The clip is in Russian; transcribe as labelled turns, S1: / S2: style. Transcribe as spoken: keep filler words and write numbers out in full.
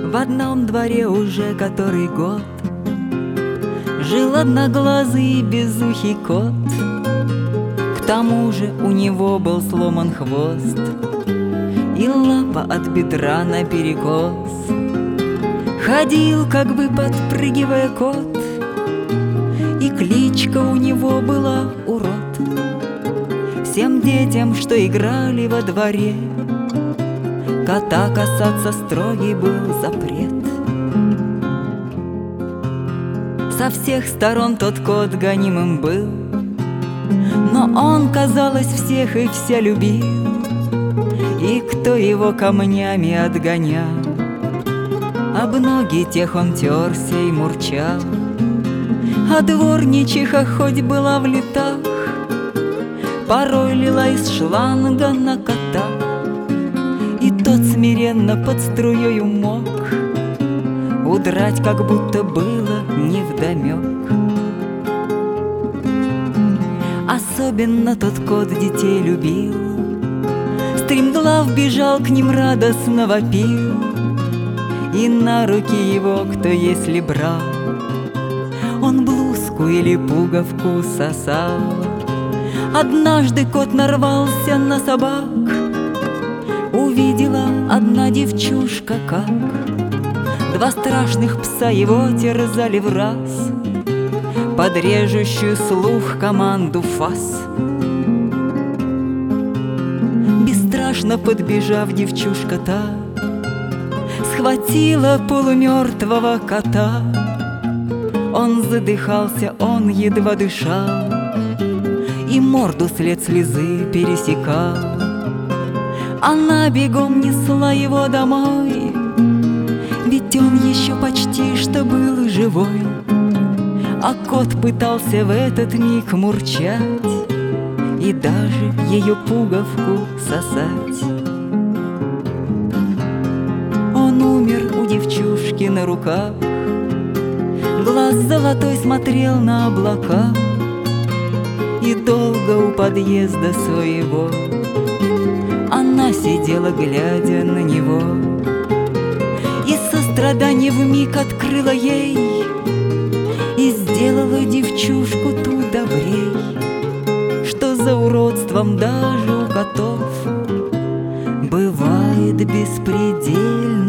S1: В одном дворе уже который год жил одноглазый безухий кот. К тому же у него был сломан хвост и лапа от бедра наперекос. Ходил, как бы подпрыгивая кот, и кличка у него была Урод. Всем детям, что играли во дворе, кота касаться строгий был запрет. Со всех сторон тот кот гонимым был, но он, казалось, всех и вся любил. И кто его камнями отгонял, об ноги тех он терся и мурчал. А дворничиха хоть была в летах, порой лила из шланга на кота, и тот смиренно под струёю мог удрать, как будто было невдомёк. Особенно тот кот детей любил, стремглав бежал к ним, радостно вопил, и на руки его кто если брал, он блузку или пуговку сосал. Однажды кот нарвался на собак, увидела одна девчушка, как два страшных пса его терзали в раз под режущую слух команду фас. Бесстрашно подбежав, девчушка та схватила полумертвого кота. Он задыхался, он едва дышал, и морду след слезы пересекал. Она бегом несла его домой, ведь он еще почти что был живой. А кот пытался в этот миг мурчать и даже ее пуговку сосать. Он умер у девчушки на руках, глаз золотой смотрел на облака, и долго у подъезда своего она сидела, глядя на него, и сострадание вмиг открыло ей и сделала девчушку ту добрей, что за уродством даже у котов бывает беспредельно